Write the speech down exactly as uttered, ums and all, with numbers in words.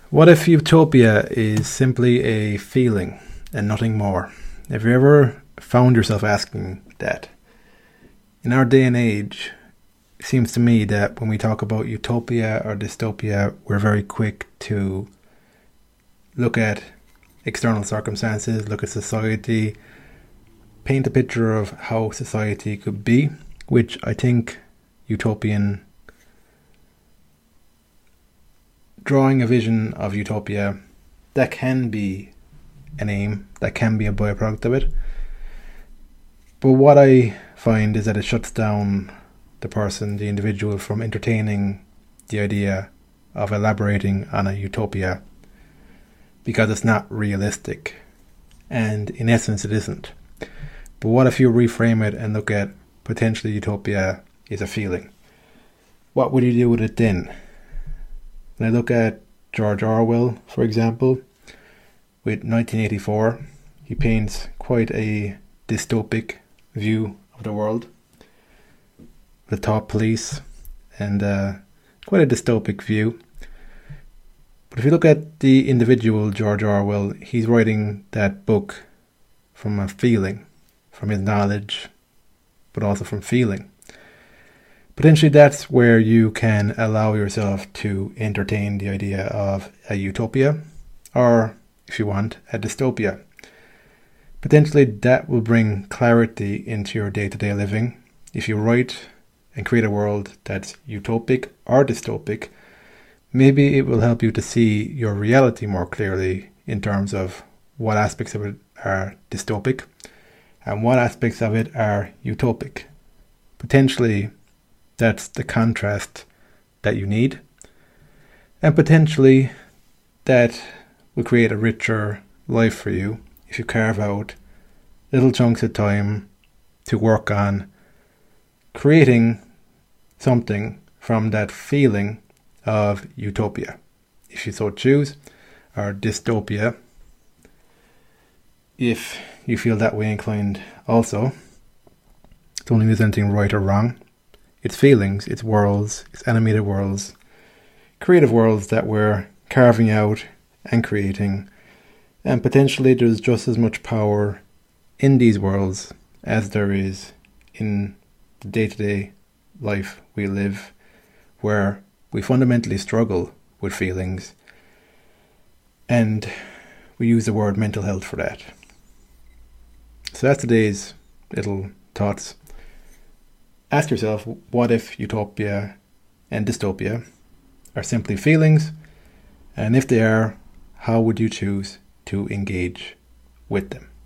What if utopia is simply a feeling and nothing more? Have you ever found yourself asking that? In our day and age, it seems to me that when we talk about utopia or dystopia, we're very quick to look at external circumstances, look at society, paint a picture of how society could be, which I think utopian drawing a vision of utopia, that can be an aim, that can be a byproduct of it. But what I find is that it shuts down the person, the individual, from entertaining the idea of elaborating on a utopia because it's not realistic. And in essence, it isn't. But what if you reframe it and look at potentially utopia is a feeling? What would you do with it then? When I look at George Orwell, for example, with nineteen eighty-four, he paints quite a dystopic view of the world. The top police and uh, quite a dystopic view. But if you look at the individual George Orwell, he's writing that book from a feeling, from his knowledge, but also from feeling. Potentially that's where you can allow yourself to entertain the idea of a utopia, or if you want, a dystopia. Potentially that will bring clarity into your day-to-day living. If you write and create a world that's utopic or dystopic, maybe it will help you to see your reality more clearly in terms of what aspects of it are dystopic and what aspects of it are utopic. Potentially that's the contrast that you need. And potentially that will create a richer life for you if you carve out little chunks of time to work on creating something from that feeling of utopia, if you so choose, or dystopia, if you feel that way inclined also. Don't think there's anything right or wrong. It's feelings, it's worlds, it's animated worlds, creative worlds that we're carving out and creating. And potentially there's just as much power in these worlds as there is in the day-to-day life we live, where we fundamentally struggle with feelings. And we use the word mental health for that. So that's today's little thoughts. Ask yourself, what if utopia and dystopia are simply feelings? And if they are, how would you choose to engage with them?